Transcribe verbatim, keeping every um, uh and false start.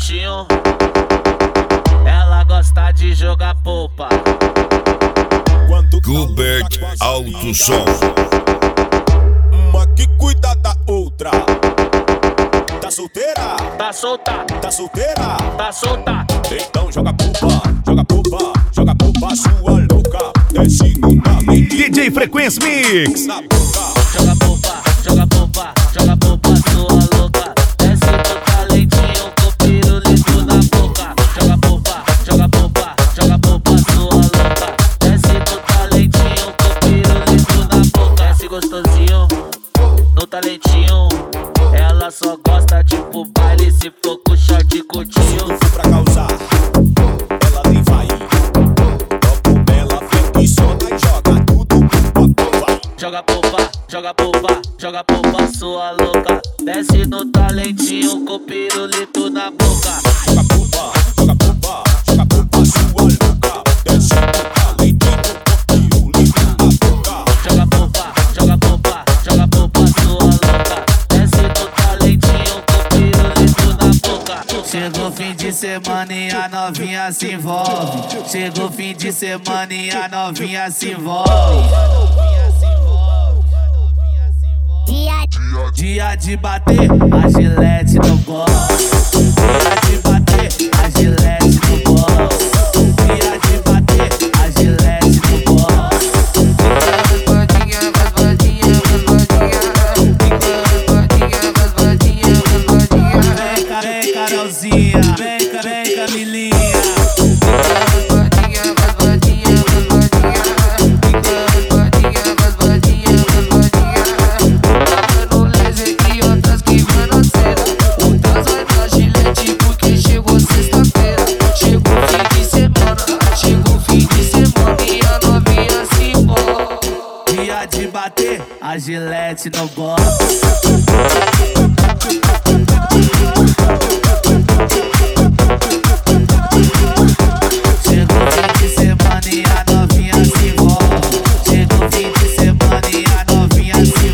talentinho. Ela gosta de jogar polpa. Gilbert Alto Som. Uma que cuida da outra. Tá solteira? Tá solta, Tá solteira? tá solta. Então joga polpa, joga polpa, joga polpa, sua louca. Desce no talentinho. D J Frequência Mix. Na boca. Joga polpa, joga polpa, joga polpa, sua louca. Desce no talentinho com pirulito na boca. Joga polpa, joga polpa, joga polpa, sua louca. Desce no talentinho com pirulito na boca. Desce gostosinho no talentinho. Ela só gosta de pro baile se for com short curtinho. Se for pra causar, ela nem vai. Topo bela, flexona e joga tudo pro papo, vai. Joga polpa, joga polpa, joga polpa, sua louca. Desce no talentinho com pirulito na boca. Joga polpa, joga polpa, joga polpa, sua louca. Desce no talentinho com pirulito na boca. Joga polpa, joga polpa, joga polpa, sua louca. Desce no talentinho com pirulito na boca. Chegou fim de semana e a novinha se envolve. Chegou fim de semana e a novinha se envolve. Dia de bater, a gilete no bolso. Dia de bater, a gilete no bolso. Dia de bater, a gilete no bolso. Vem, cá, vem, Carolzinha. Vem, cá, vem, Camilinha. Dia de bater, a gilete no bolso.